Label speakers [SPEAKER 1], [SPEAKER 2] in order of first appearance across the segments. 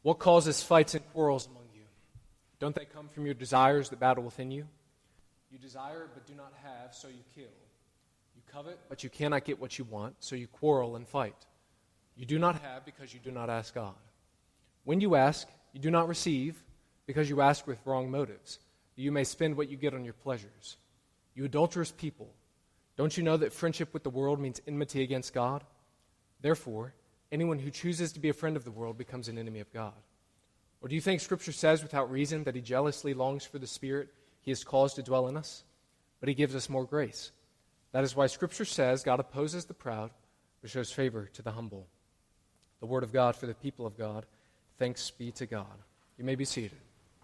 [SPEAKER 1] What causes fights and quarrels among you? Don't they come from your desires that battle within you? You desire but do not have, so you kill. You covet, but you cannot get what you want, so you quarrel and fight. You do not have because you do not ask God. When you ask, you do not receive because you ask with wrong motives, that you may spend what you get on your pleasures. You adulterous people, don't you know that friendship with the world means enmity against God? Therefore, anyone who chooses to be a friend of the world becomes an enemy of God. Or do you think Scripture says without reason that he jealously longs for the Spirit he has caused to dwell in us? But he gives us more grace. That is why Scripture says God opposes the proud, but shows favor to the humble. The word of God for the people of God. Thanks be to God. You may be seated.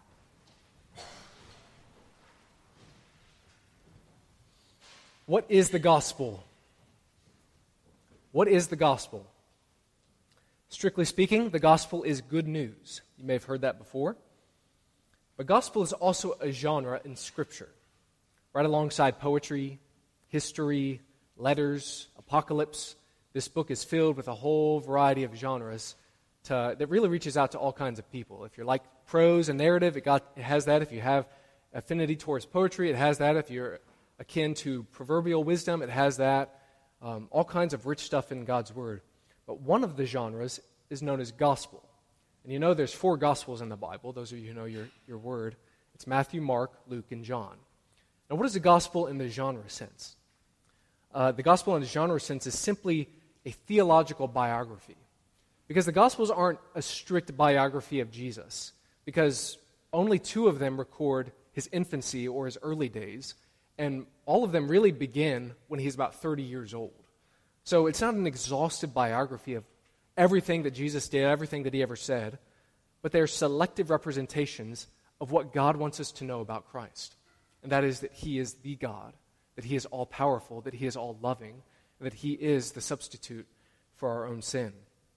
[SPEAKER 1] What is the gospel? What is the gospel? Strictly speaking, the gospel is good news. You may have heard that before. But gospel is also a genre in Scripture, right alongside poetry, history, letters, apocalypse. This book is filled with a whole variety of genres that really reaches out to all kinds of people. If you're like prose and narrative, it has that. If you have affinity towards poetry, it has that. If you're akin to proverbial wisdom, it has that. All kinds of rich stuff in God's Word. But one of the genres is known as gospel. And you know there's 4 gospels in the Bible, those of you who know your Word. It's Matthew, Mark, Luke, and John. Now what is the gospel in the genre sense? The gospel in the genre sense is simply a theological biography. Because the Gospels aren't a strict biography of Jesus, because only 2 of them record his infancy or his early days, and all of them really begin when he's about 30 years old. So it's not an exhaustive biography of everything that Jesus did, everything that he ever said, but they're selective representations of what God wants us to know about Christ. And that is that he is the God, that he is all-powerful, that he is all-loving, and that he is the substitute for our own sin.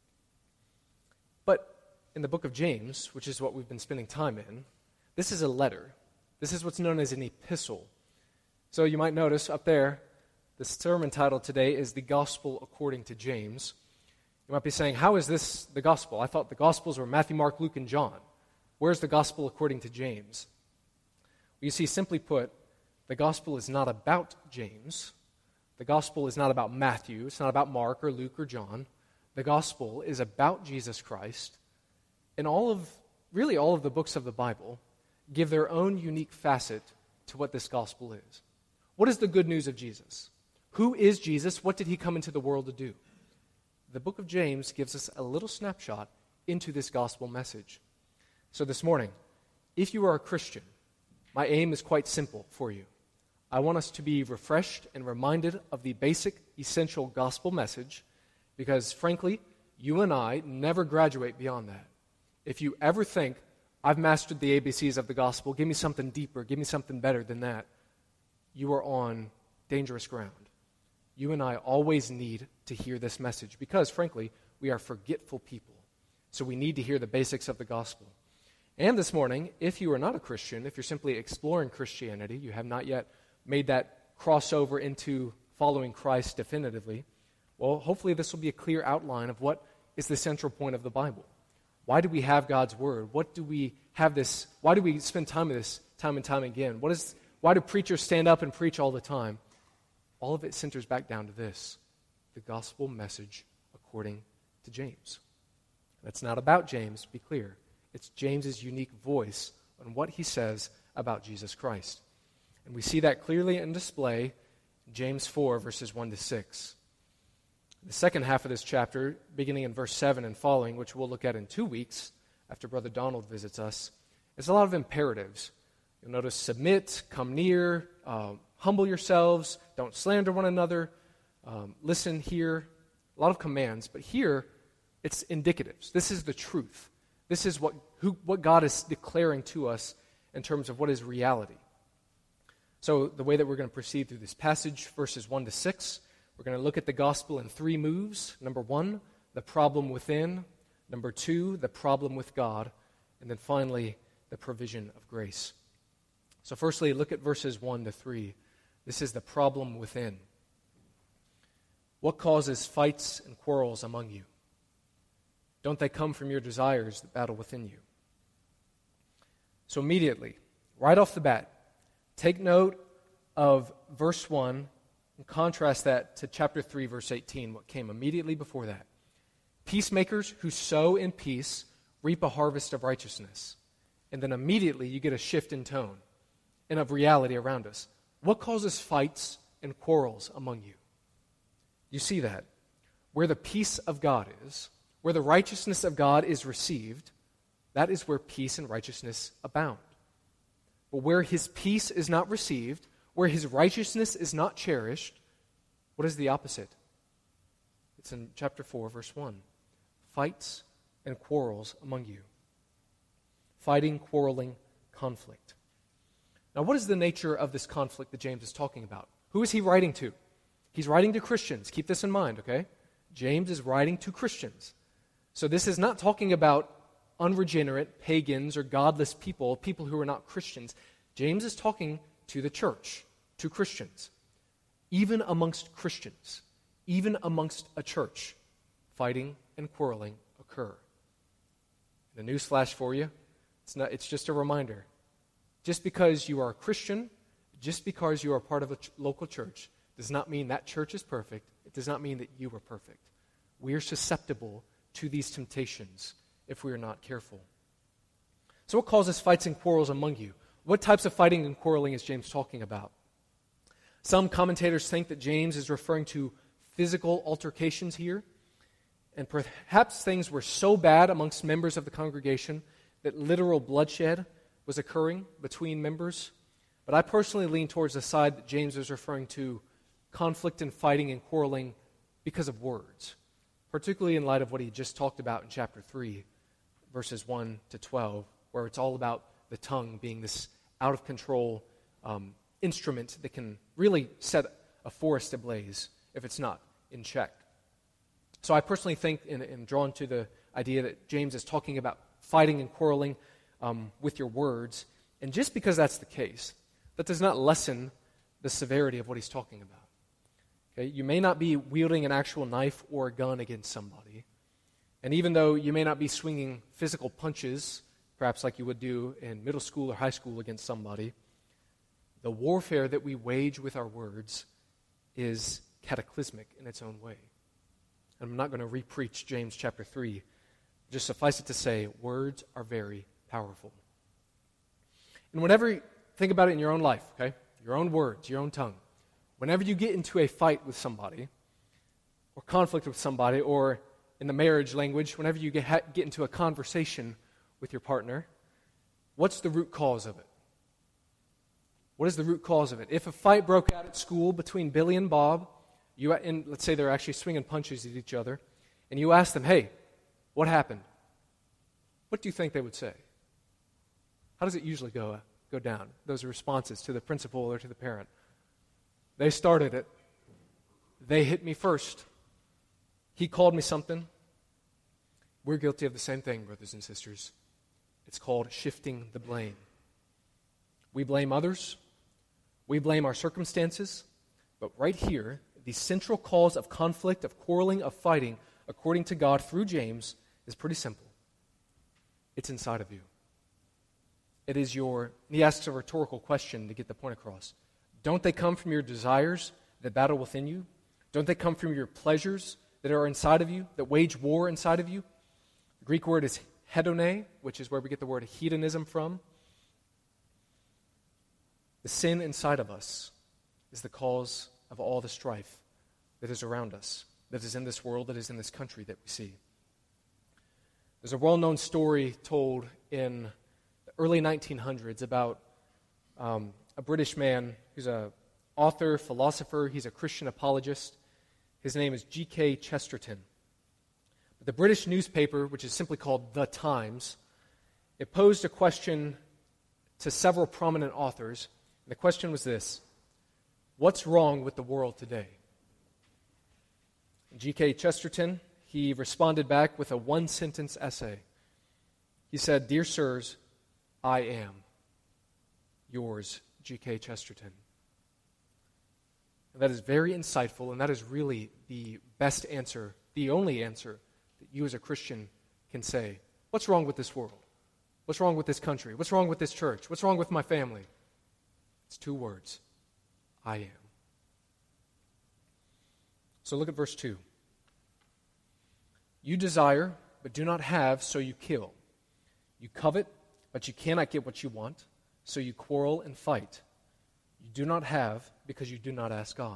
[SPEAKER 1] But in the book of James, which is what we've been spending time in, this is a letter. This is what's known as an epistle. So you might notice up there, the sermon title today is The Gospel According to James. You might be saying, how is this the gospel? I thought the gospels were Matthew, Mark, Luke, and John. Where's the gospel according to James? Well, you see, simply put, the gospel is not about James. The gospel is not about Matthew. It's not about Mark or Luke or John. The gospel is about Jesus Christ, and all of the books of the Bible give their own unique facet to what this gospel is. What is the good news of Jesus? Who is Jesus? What did he come into the world to do? The book of James gives us a little snapshot into this gospel message. So this morning, if you are a Christian, my aim is quite simple for you. I want us to be refreshed and reminded of the basic, essential gospel message, because, frankly, you and I never graduate beyond that. If you ever think, I've mastered the ABCs of the gospel, give me something deeper, give me something better than that, you are on dangerous ground. You and I always need to hear this message because, frankly, we are forgetful people. So we need to hear the basics of the gospel. And this morning, if you are not a Christian, if you're simply exploring Christianity, you have not yet made that crossover into following Christ definitively, well, hopefully this will be a clear outline of what is the central point of the Bible. Why do we have God's Word? What do we have this? Why do we spend time with this time and time again? Why do preachers stand up and preach all the time? All of it centers back down to this, the gospel message according to James. That's not about James, be clear. It's James's unique voice on what he says about Jesus Christ. And we see that clearly in display in James 4, verses 1 to 6. The second half of this chapter, beginning in verse 7 and following, which we'll look at in 2 weeks after Brother Donald visits us, is a lot of imperatives. You'll notice submit, come near, humble yourselves, don't slander one another, listen, hear, a lot of commands. But here, it's indicatives. This is the truth. This is what God is declaring to us in terms of what is reality. So the way that we're going to proceed through this passage, verses 1 to 6, we're going to look at the gospel in 3 moves. Number 1, the problem within. Number 2, the problem with God. And then finally, the provision of grace. So firstly, look at verses 1 to 3. This is the problem within. What causes fights and quarrels among you? Don't they come from your desires that battle within you? So immediately, right off the bat, take note of verse 1 and contrast that to chapter 3, verse 18, what came immediately before that. Peacemakers who sow in peace reap a harvest of righteousness. And then immediately you get a shift in tone and of reality around us. What causes fights and quarrels among you? You see that. Where the peace of God is, where the righteousness of God is received, that is where peace and righteousness abound. But where his peace is not received, where his righteousness is not cherished, what is the opposite? It's in chapter 4, verse 1. Fights and quarrels among you. Fighting, quarreling, conflict. Now, what is the nature of this conflict that James is talking about? Who is he writing to? He's writing to Christians. Keep this in mind, okay? James is writing to Christians. So this is not talking about unregenerate pagans or godless people, people who are not Christians. James is talking to the church, to Christians. Even amongst Christians, even amongst a church, fighting and quarreling occur. The newsflash for you, it's just a reminder. Just because you are a Christian, just because you are part of a local church, does not mean that church is perfect. It does not mean that you are perfect. We are susceptible to these temptations if we are not careful. So what causes fights and quarrels among you? What types of fighting and quarreling is James talking about? Some commentators think that James is referring to physical altercations here, and perhaps things were so bad amongst members of the congregation that literal bloodshed was occurring between members. But I personally lean towards the side that James is referring to conflict and fighting and quarreling because of words, particularly in light of what he just talked about in chapter 3, verses 1 to 12, where it's all about the tongue being this out-of-control instrument that can really set a forest ablaze if it's not in check. So I personally think, and drawn to the idea that James is talking about fighting and quarreling with your words, and just because that's the case, that does not lessen the severity of what he's talking about. Okay? You may not be wielding an actual knife or a gun against somebody, and even though you may not be swinging physical punches, perhaps like you would do in middle school or high school against somebody, the warfare that we wage with our words is cataclysmic in its own way. I'm not going to re-preach James chapter 3. Just suffice it to say, words are very powerful. And whenever you think about it in your own life, okay, your own words, your own tongue, whenever you get into a fight with somebody, or conflict with somebody, or in the marriage language, whenever you get into a conversation with your partner, what's the root cause of it? What is the root cause of it? If a fight broke out at school between Billy and Bob, and let's say they're actually swinging punches at each other, and you ask them, hey, what happened? What do you think they would say? How does it usually go down, those responses to the principal or to the parent? They started it. They hit me first. He called me something. We're guilty of the same thing, brothers and sisters. It's called shifting the blame. We blame others. We blame our circumstances. But right here, the central cause of conflict, of quarreling, of fighting, according to God through James, is pretty simple. It's inside of you. It is he asks a rhetorical question to get the point across. Don't they come from your desires that battle within you? Don't they come from your pleasures that are inside of you, that wage war inside of you? The Greek word is hedone, which is where we get the word hedonism from. The sin inside of us is the cause of all the strife that is around us, that is in this world, that is in this country that we see. There's a well-known story told in the early 1900s about a British man who's an author, philosopher, he's a Christian apologist. His name is G.K. Chesterton. But the British newspaper, which is simply called The Times, it posed a question to several prominent authors. And the question was this: what's wrong with the world today? G.K. Chesterton, he responded back with a one-sentence essay. He said, "Dear sirs, I am yours, G.K. Chesterton." And that is very insightful, and that is really the best answer, the only answer that you as a Christian can say, what's wrong with this world? What's wrong with this country? What's wrong with this church? What's wrong with my family? It's 2 words. I am. So look at verse 2. You desire, but do not have, so you kill. You covet, but you cannot get what you want, so you quarrel and fight. You do not have because you do not ask God.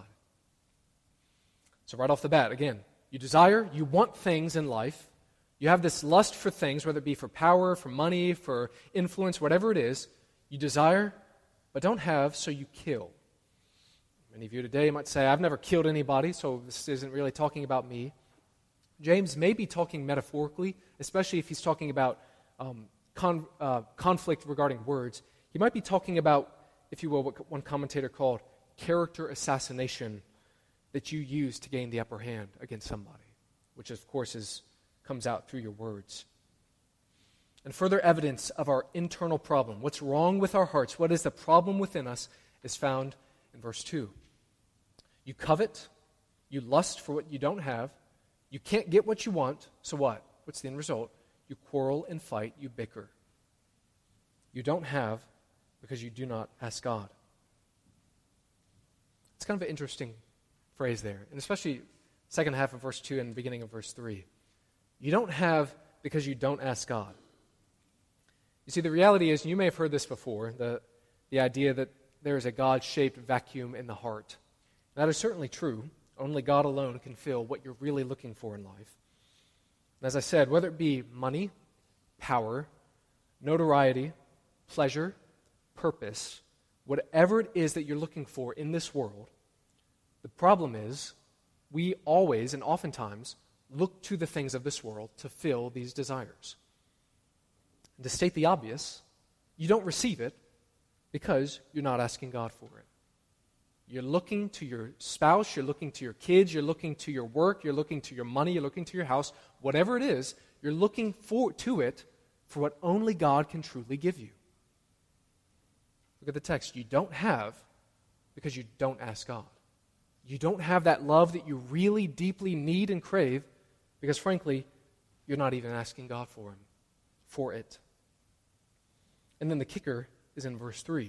[SPEAKER 1] So right off the bat, again, you desire, you want things in life. You have this lust for things, whether it be for power, for money, for influence, whatever it is. You desire, but don't have, so you kill. Many of you today might say, I've never killed anybody, so this isn't really talking about me. James may be talking metaphorically, especially if he's talking about conflict regarding words. He might be talking about, if you will, what one commentator called character assassination that you use to gain the upper hand against somebody, which of course comes out through your words. And further evidence of our internal problem, what's wrong with our hearts, what is the problem within us, is found in verse 2. You covet, you lust for what you don't have, you can't get what you want, so what? What's the end result? You quarrel and fight, you bicker. You don't have because you do not ask God. It's kind of an interesting phrase there, and especially second half of verse 2 and beginning of verse 3. You don't have because you don't ask God. You see, the reality is, you may have heard this before, the idea that there is a God-shaped vacuum in the heart. That is certainly true. Only God alone can fill what you're really looking for in life. And as I said, whether it be money, power, notoriety, pleasure, purpose, whatever it is that you're looking for in this world, the problem is we always and oftentimes look to the things of this world to fill these desires. And to state the obvious, you don't receive it because you're not asking God for it. You're looking to your spouse, you're looking to your kids, you're looking to your work, you're looking to your money, you're looking to your house, whatever it is, you're looking to it for what only God can truly give you. Look at the text. You don't have because you don't ask God. You don't have that love that you really deeply need and crave because, frankly, you're not even asking God for it. And then the kicker is in verse 3.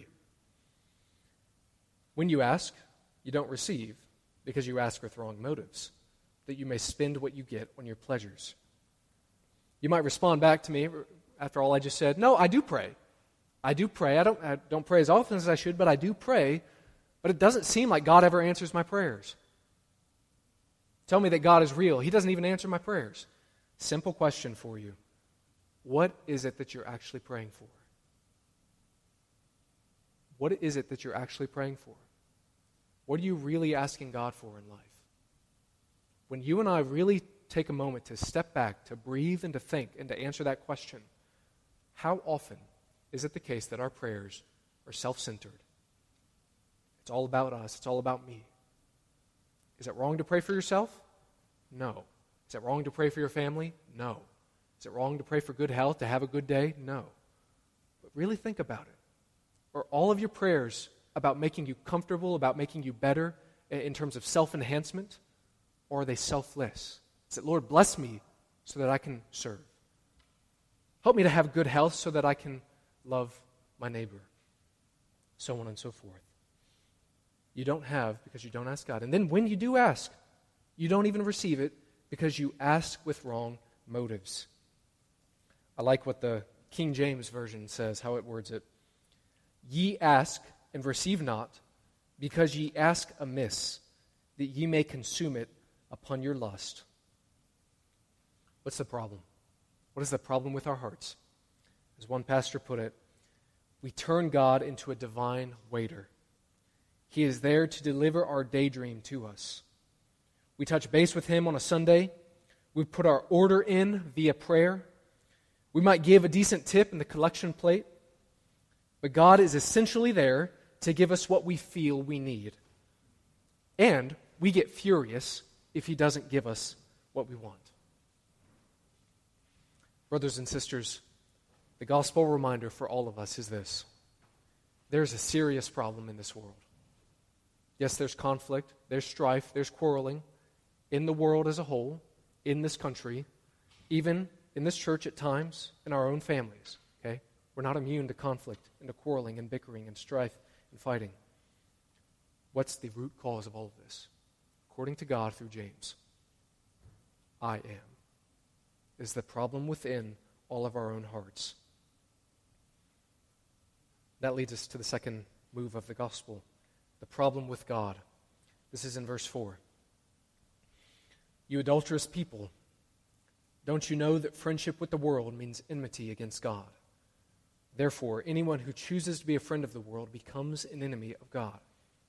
[SPEAKER 1] When you ask, you don't receive because you ask with wrong motives, that you may spend what you get on your pleasures. You might respond back to me after all I just said, no, I do pray. I do pray. I don't pray as often as I should, but I do pray. But it doesn't seem like God ever answers my prayers. Tell me that God is real. He doesn't even answer my prayers. Simple question for you. What is it that you're actually praying for? What is it that you're actually praying for? What are you really asking God for in life? When you and I really take a moment to step back, to breathe and to think and to answer that question, how often is it the case that our prayers are self-centered? It's all about us. It's all about me. Is it wrong to pray for yourself? No. Is it wrong to pray for your family? No. Is it wrong to pray for good health, to have a good day? No. But really think about it. Are all of your prayers about making you comfortable, about making you better in terms of self-enhancement? Or are they selfless? Is it, Lord, bless me so that I can serve? Help me to have good health so that I can love my neighbor. So on and so forth. You don't have because you don't ask God. And then when you do ask, you don't even receive it because you ask with wrong motives. I like what the King James Version says, how it words it. Ye ask and receive not, because ye ask amiss, that ye may consume it upon your lust. What's the problem? What is the problem with our hearts? As one pastor put it, we turn God into a divine waiter. He is there to deliver our daydream to us. We touch base with Him on a Sunday. We put our order in via prayer. We might give a decent tip in the collection plate. But God is essentially there to give us what we feel we need. And we get furious if He doesn't give us what we want. Brothers and sisters, the gospel reminder for all of us is this. There's a serious problem in this world. Yes, there's conflict, there's strife, there's quarreling in the world as a whole, in this country, even in this church at times, in our own families, okay? We're not immune to conflict and to quarreling and bickering and strife and fighting. What's the root cause of all of this? According to God through James, I am. Is the problem within all of our own hearts. That leads us to the second move of the gospel, the problem with God. This is in verse 4. You adulterous people, don't you know that friendship with the world means enmity against God? Therefore, anyone who chooses to be a friend of the world becomes an enemy of God.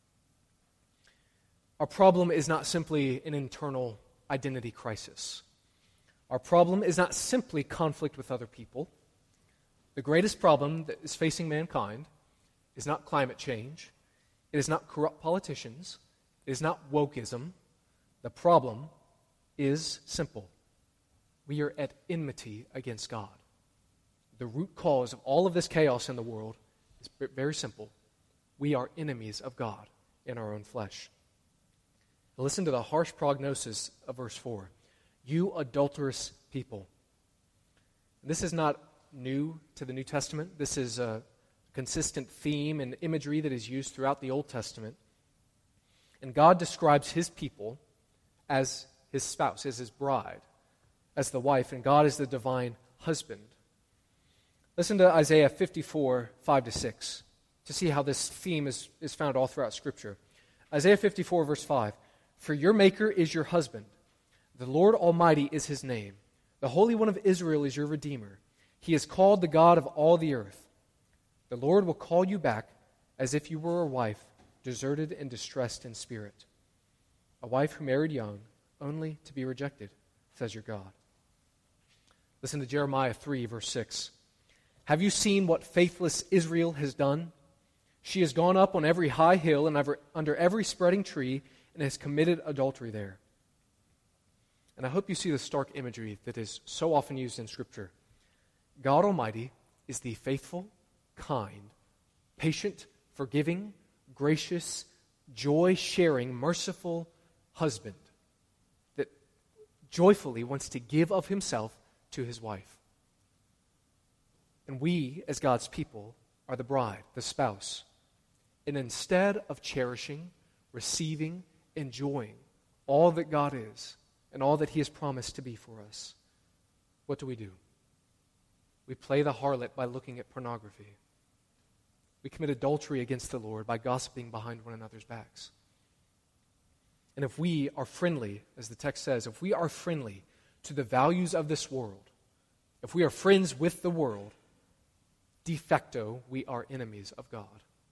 [SPEAKER 1] Our problem is not simply an internal identity crisis. Our problem is not simply conflict with other people. The greatest problem that is facing mankind is not climate change. It is not corrupt politicians. It is not wokeism. The problem is simple. We are at enmity against God. The root cause of all of this chaos in the world is very simple. We are enemies of God in our own flesh. Now listen to the harsh prognosis of verse 4. You adulterous people. This is not new to the New Testament. This is a consistent theme and imagery that is used throughout the Old Testament. And God describes his people as his spouse, as his bride, as the wife, and God is the divine husband. Listen to Isaiah 54, 5-6, to see how this theme is found all throughout Scripture. Isaiah 54, verse 5. For your Maker is your husband. The Lord Almighty is his name. The Holy One of Israel is your Redeemer. He is called the God of all the earth. The Lord will call you back as if you were a wife, deserted and distressed in spirit. A wife who married young, only to be rejected, says your God. Listen to Jeremiah 3, verse 6. Have you seen what faithless Israel has done? She has gone up on every high hill and under every spreading tree and has committed adultery there. And I hope you see the stark imagery that is so often used in Scripture. God Almighty is the faithful, kind, patient, forgiving, gracious, joy-sharing, merciful husband that joyfully wants to give of himself to his wife. And we, as God's people, are the bride, the spouse. And instead of cherishing, receiving, enjoying all that God is and all that he has promised to be for us, what do? We play the harlot by looking at pornography. We commit adultery against the Lord by gossiping behind one another's backs. And if we are friendly, as the text says, if we are friendly to the values of this world, if we are friends with the world, de facto, we are enemies of God.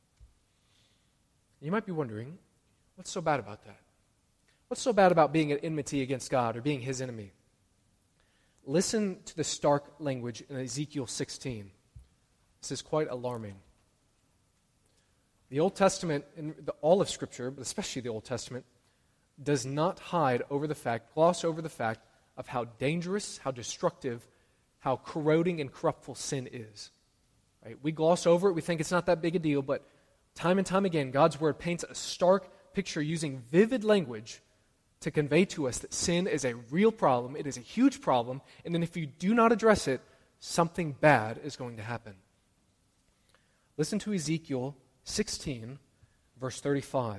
[SPEAKER 1] You might be wondering, what's so bad about that? What's so bad about being at enmity against God or being his enemy? Listen to the stark language in Ezekiel 16. This is quite alarming. The Old Testament, and all of Scripture, but especially the Old Testament, does not gloss over the fact of how dangerous, how destructive, how corroding and corruptful sin is. Right? We gloss over it, we think it's not that big a deal, but time and time again, God's Word paints a stark picture using vivid language to convey to us that sin is a real problem, it is a huge problem, and then if you do not address it, something bad is going to happen. Listen to Ezekiel 16, verse 35.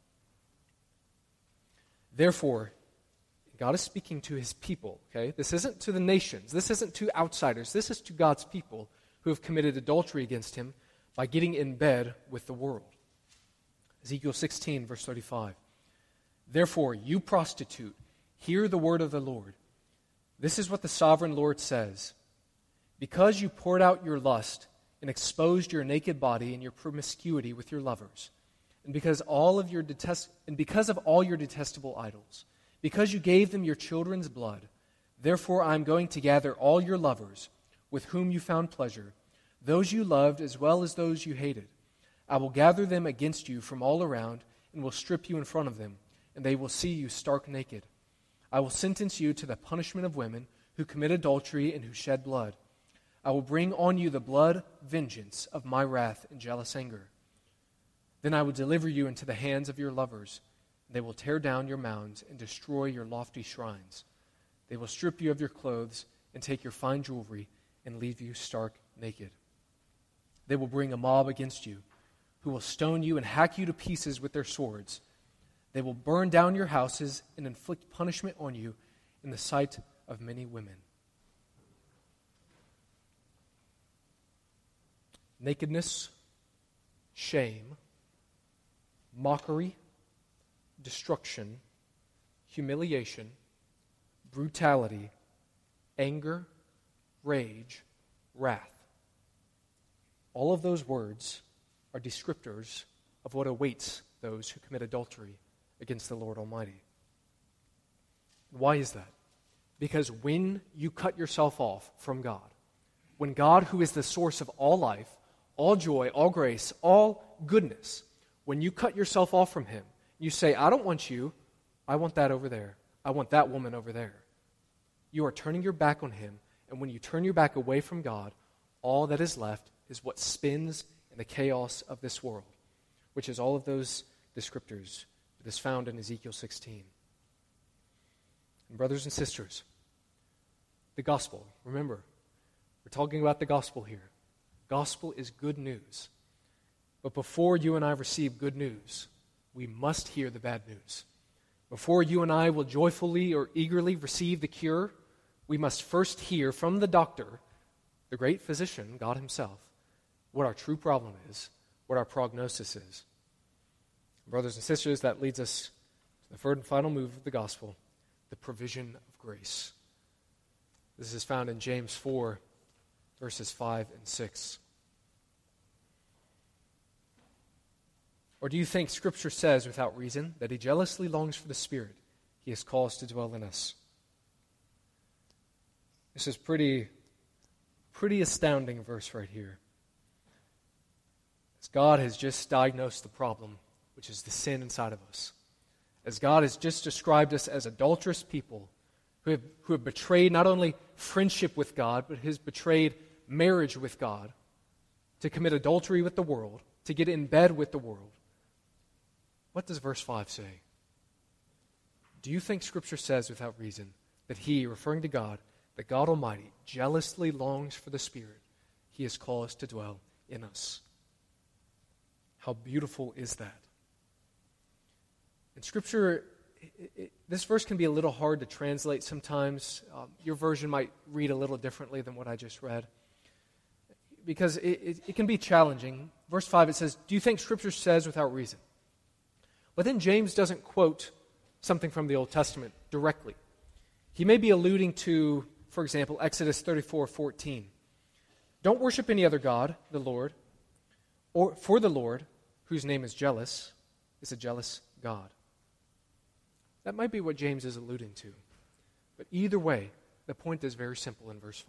[SPEAKER 1] Therefore, God is speaking to his people, okay? This isn't to the nations, this isn't to outsiders, this is to God's people who have committed adultery against him by getting in bed with the world. Ezekiel 16, verse 35. Therefore, you prostitute, hear the word of the Lord. This is what the sovereign Lord says. Because you poured out your lust and exposed your naked body and your promiscuity with your lovers, and because of all your detestable idols, because you gave them your children's blood, therefore I am going to gather all your lovers with whom you found pleasure, those you loved as well as those you hated. I will gather them against you from all around and will strip you in front of them, and they will see you stark naked. I will sentence you to the punishment of women who commit adultery and who shed blood. I will bring on you the blood vengeance of my wrath and jealous anger. Then I will deliver you into the hands of your lovers. They will tear down your mounds and destroy your lofty shrines. They will strip you of your clothes and take your fine jewelry and leave you stark naked. They will bring a mob against you, who will stone you and hack you to pieces with their swords. They will burn down your houses and inflict punishment on you in the sight of many women. Nakedness, shame, mockery, destruction, humiliation, brutality, anger, rage, wrath. All of those words are descriptors of what awaits those who commit adultery against the Lord Almighty. Why is that? Because when you cut yourself off from God, when God, who is the source of all life, all joy, all grace, all goodness, when you cut yourself off from Him, you say, I don't want you, I want that over there. I want that woman over there. You are turning your back on Him, and when you turn your back away from God, all that is left is what spins in the chaos of this world, which is all of those descriptors that is found in Ezekiel 16. And brothers and sisters, the gospel, remember, we're talking about the gospel here. Gospel is good news. But before you and I receive good news, we must hear the bad news. Before you and I will joyfully or eagerly receive the cure, we must first hear from the doctor, the great physician, God Himself, what our true problem is, what our prognosis is. Brothers and sisters, that leads us to the third and final move of the gospel, the provision of grace. This is found in James 4, verses 5 and 6. Or do you think Scripture says without reason that He jealously longs for the Spirit He has caused to dwell in us? This is pretty astounding verse right here. As God has just diagnosed the problem, which is the sin inside of us. As God has just described us as adulterous people who have betrayed not only friendship with God, but has betrayed marriage with God, to commit adultery with the world, to get in bed with the world. What does verse 5 say? Do you think Scripture says without reason that He, referring to God, that God Almighty jealously longs for the Spirit He has caused to dwell in us? How beautiful is that? In Scripture, this verse can be a little hard to translate sometimes. Your version might read a little differently than what I just read, because it can be challenging. Verse 5, it says, do you think Scripture says without reason? But then James doesn't quote something from the Old Testament directly. He may be alluding to, for example, Exodus 34:14. Don't worship any other god, the Lord, or for the Lord, whose name is jealous, is a jealous God. That might be what James is alluding to. But either way, the point is very simple in verse 5.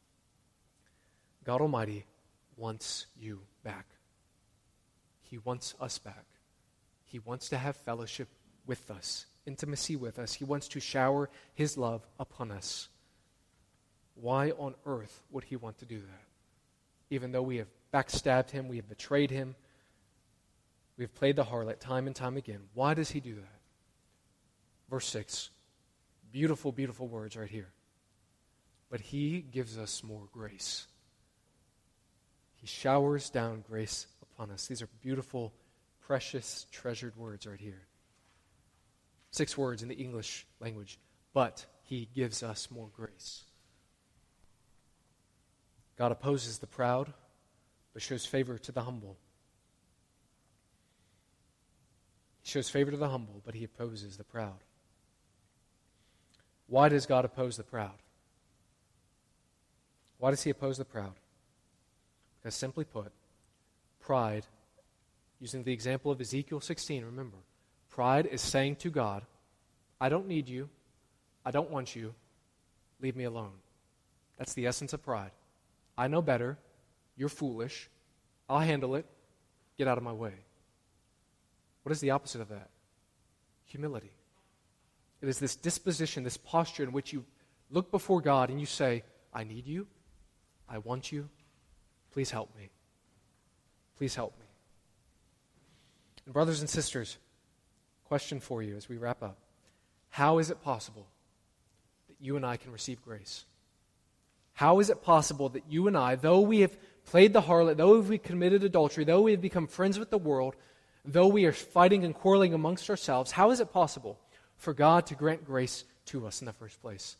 [SPEAKER 1] God Almighty wants you back. He wants us back. He wants to have fellowship with us, intimacy with us. He wants to shower His love upon us. Why on earth would He want to do that? Even though we have backstabbed Him, we have betrayed Him, we have played the harlot time and time again. Why does He do that? Verse 6, beautiful, beautiful words right here. But He gives us more grace. He showers down grace upon us. These are beautiful, precious, treasured words right here. 6 words in the English language. But He gives us more grace. God opposes the proud, but shows favor to the humble. He shows favor to the humble, but He opposes the proud. Why does God oppose the proud? Why does He oppose the proud? Because simply put, pride, using the example of Ezekiel 16, remember, pride is saying to God, I don't need you, I don't want you, leave me alone. That's the essence of pride. I know better, you're foolish, I'll handle it, get out of my way. What is the opposite of that? Humility. It is this disposition, this posture in which you look before God and you say, I need you, I want you, please help me. Please help me. And brothers and sisters, question for you as we wrap up. How is it possible that you and I can receive grace? How is it possible that you and I, though we have played the harlot, though we have committed adultery, though we have become friends with the world, though we are fighting and quarreling amongst ourselves, how is it possible for God to grant grace to us in the first place?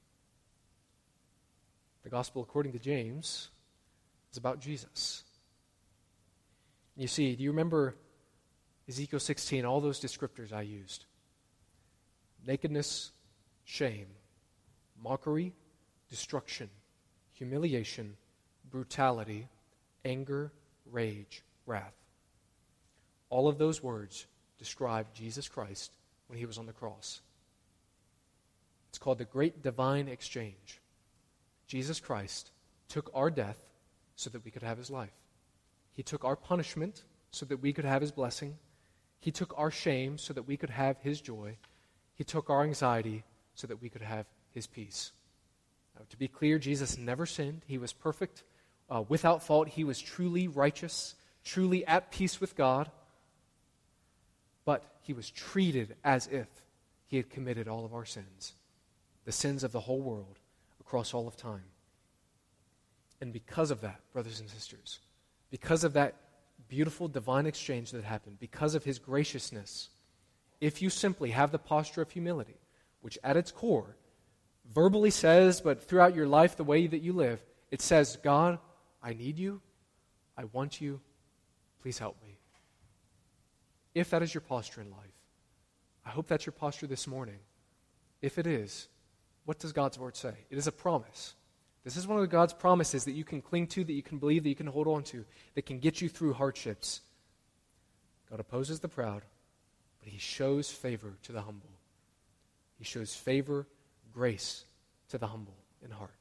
[SPEAKER 1] The gospel, according to James, is about Jesus. You see, do you remember Ezekiel 16, all those descriptors I used? Nakedness, shame, mockery, destruction, humiliation, brutality, anger, rage, wrath. All of those words describe Jesus Christ when he was on the cross. It's called the Great Divine Exchange. Jesus Christ took our death so that we could have his life. He took our punishment so that we could have his blessing. He took our shame so that we could have his joy. He took our anxiety so that we could have his peace. Now, to be clear, Jesus never sinned. He was perfect, without fault. He was truly righteous, truly at peace with God. But he was treated as if he had committed all of our sins, the sins of the whole world across all of time. And because of that, brothers and sisters, because of that beautiful divine exchange that happened, because of his graciousness, if you simply have the posture of humility, which at its core verbally says, but throughout your life, the way that you live, it says, God, I need you, I want you, please help me. If that is your posture in life, I hope that's your posture this morning. If it is, what does God's word say? It is a promise. This is one of God's promises that you can cling to, that you can believe, that you can hold on to, that can get you through hardships. God opposes the proud, but he shows favor to the humble. He shows favor, grace to the humble in heart.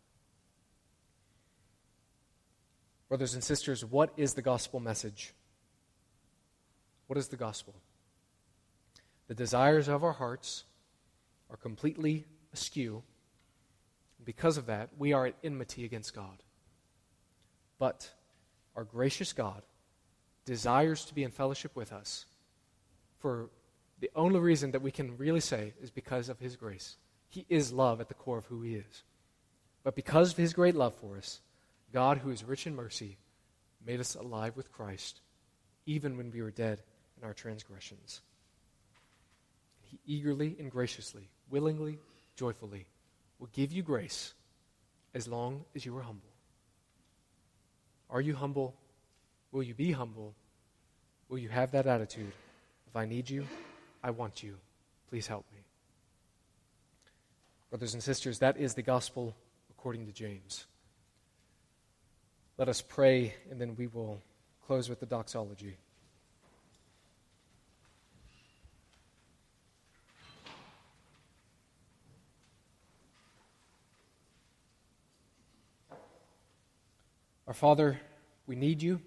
[SPEAKER 1] Brothers and sisters, what is the gospel message? What is the gospel? The desires of our hearts are completely askew. Because of that, we are at enmity against God. But our gracious God desires to be in fellowship with us for the only reason that we can really say is because of his grace. He is love at the core of who he is. But because of his great love for us, God, who is rich in mercy, made us alive with Christ, even when we were dead in our transgressions. He eagerly and graciously, willingly, joyfully will give you grace as long as you are humble. Are you humble? Will you be humble? Will you have that attitude? If I need you, I want you. Please help me. Brothers and sisters, that is the gospel according to James. Let us pray, and then we will close with the doxology. Our Father, we need you.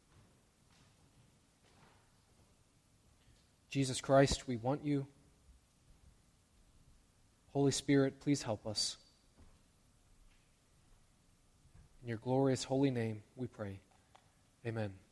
[SPEAKER 1] Jesus Christ, we want you. Holy Spirit, please help us. In your glorious holy name, we pray. Amen.